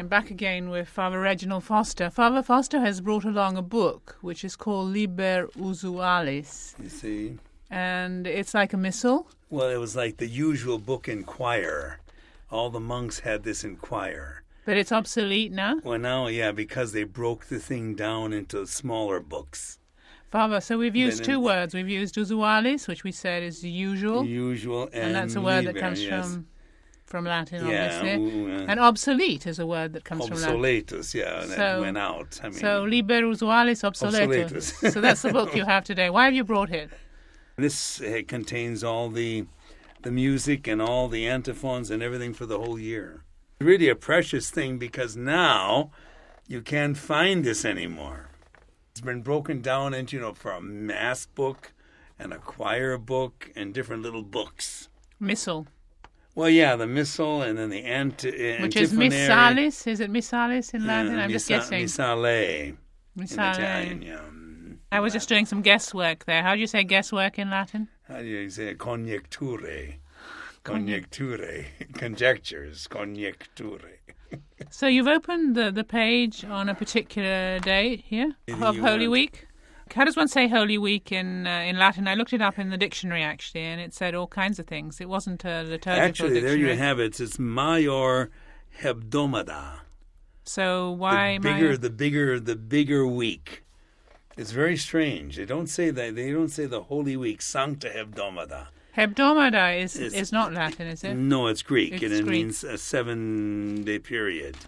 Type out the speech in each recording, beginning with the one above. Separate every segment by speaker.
Speaker 1: I'm back again with Father Reginald Foster. Father Foster has brought along a book which is called Liber Usualis.
Speaker 2: You see?
Speaker 1: And it's like a missal.
Speaker 2: Well, it was like the usual book in choir. All the monks had this in choir.
Speaker 1: But it's obsolete now?
Speaker 2: Well, now, yeah, because they broke the thing down into smaller books.
Speaker 1: Father, so we've used two words. We've used usualis, which we said is the usual.
Speaker 2: Usual, and
Speaker 1: that's a word
Speaker 2: liber,
Speaker 1: that comes
Speaker 2: yes.
Speaker 1: from Latin,
Speaker 2: Yeah,
Speaker 1: obviously. And obsolete is a word that comes from Latin.
Speaker 2: Obsoletus, yeah, and that went out. I mean,
Speaker 1: so Liber Usualis Obsoletus. So that's the book you have today. Why have you brought it?
Speaker 2: This contains all the music and all the antiphons and everything for the whole year. It's really a precious thing because now you can't find this anymore. It's been broken down into, for a mass book and a choir book and different little books.
Speaker 1: Missal.
Speaker 2: Well, yeah, the missal and then the
Speaker 1: which is missalis. Is it missalis in Latin? I'm just guessing.
Speaker 2: Missale.
Speaker 1: Missale.
Speaker 2: In Italian, yeah.
Speaker 1: I was just doing some guesswork there. How do you say guesswork in Latin?
Speaker 2: How do you say it? Conjecture. Conjecture. Conjectures. Conjecture.
Speaker 1: So you've opened the page on a particular day here of Holy Week. How does one say Holy Week in Latin? I looked it up in the dictionary, actually, and it said all kinds of things. It wasn't a liturgical dictionary.
Speaker 2: There you have it. It's Major Hebdomada.
Speaker 1: So why
Speaker 2: the bigger week? It's very strange. They don't say that. They don't say the Holy Week, Sancta Hebdomada.
Speaker 1: Hebdomada is not Latin, is it?
Speaker 2: No, it's Greek, and it
Speaker 1: Greek.
Speaker 2: means a 7-day period.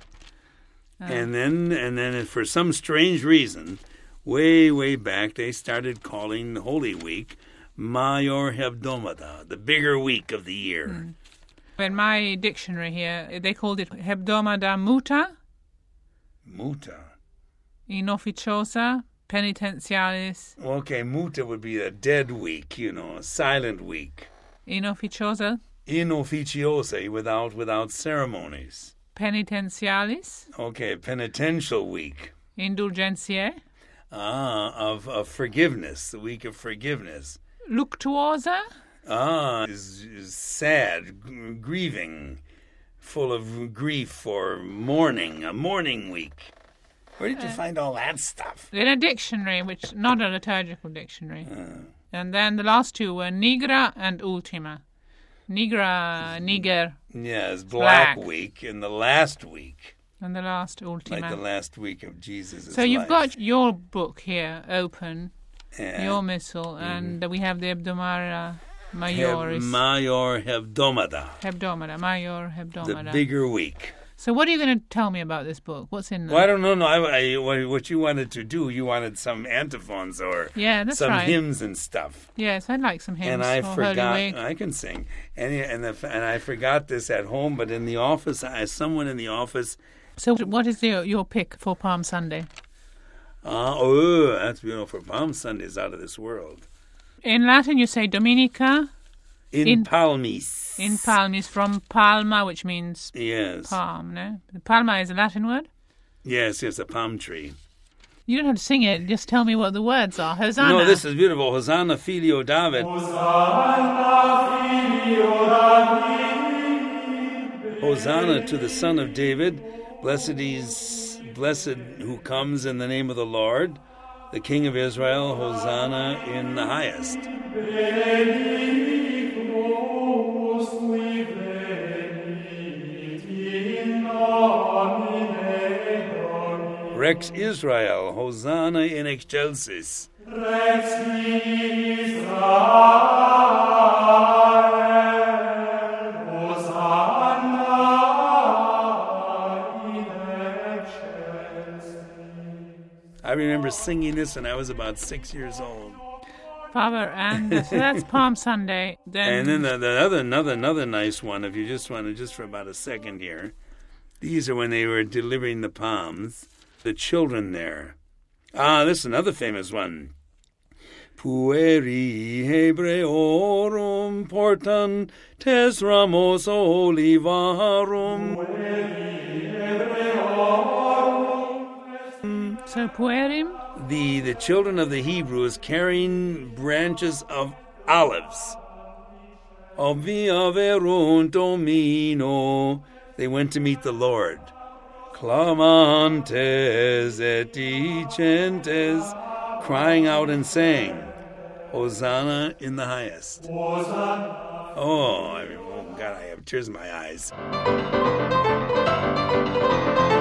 Speaker 2: And then for some strange reason, way back, they started calling the Holy Week Major Hebdomada, the bigger week of the year.
Speaker 1: In my dictionary here, they called it Hebdomada Muta.
Speaker 2: Muta.
Speaker 1: Inofficiosa Penitentialis.
Speaker 2: Okay, Muta would be a dead week, a silent week.
Speaker 1: Inofficiosa.
Speaker 2: Inofficiosa, without ceremonies.
Speaker 1: Penitentialis.
Speaker 2: Okay, penitential week.
Speaker 1: Indulgentiae.
Speaker 2: Of forgiveness, the week of forgiveness.
Speaker 1: Luctuosa.
Speaker 2: Is sad, grieving, full of grief or mourning, a mourning week. Where did you find all that stuff?
Speaker 1: In a dictionary, which not a liturgical dictionary. And then the last two were nigra and ultima. Niger.
Speaker 2: Yes, Black Week and the last week.
Speaker 1: And the last ultima.
Speaker 2: Like the last week of Jesus'
Speaker 1: So you've
Speaker 2: life.
Speaker 1: got your book here open, your missal, and we have the Hebdomada Majoris.
Speaker 2: Major Hebdomada.
Speaker 1: Major Hebdomada.
Speaker 2: The bigger week.
Speaker 1: So what are you going to tell me about this book? What's in there?
Speaker 2: Well, I don't know. No, what you wanted to do, you wanted some antiphons or some hymns and stuff.
Speaker 1: Yes, I'd like some hymns.
Speaker 2: And I forgot.
Speaker 1: Holy Week.
Speaker 2: I can sing. And I forgot this at home, but in the office, someone in the office.
Speaker 1: So what is your pick for Palm Sunday?
Speaker 2: That's beautiful. For Palm Sunday is out of this world.
Speaker 1: In Latin, you say Dominica.
Speaker 2: In palmis.
Speaker 1: In palmis, from palma, which means palm, no? Palma is a Latin word?
Speaker 2: Yes, a palm tree.
Speaker 1: You don't have to sing it, just tell me what the words are. Hosanna.
Speaker 2: No, this is beautiful. Hosanna, Filio David.
Speaker 3: Hosanna, Filio David.
Speaker 2: Hosanna to the Son of David. Blessed who comes in the name of the Lord, the King of Israel. Hosanna in the highest. Rex Israel, Hosanna in excelsis.
Speaker 3: Rex Israel, Hosanna in excelsis.
Speaker 2: I remember singing this when I was about 6 years old.
Speaker 1: Father, and so that's Palm Sunday.
Speaker 2: And then another nice one, if you just want to, just for about a second here. These are when they were delivering the palms. The children there. This is another famous one. Pueri Hebreorum portan tes ramos olivarum.
Speaker 1: So puerim?
Speaker 2: The children of the Hebrews carrying branches of olives. Obvia verunt Domino. They went to meet the Lord. clamantes et dicentes, crying out and saying, Hosanna in the highest. Oh God, I have tears in my eyes.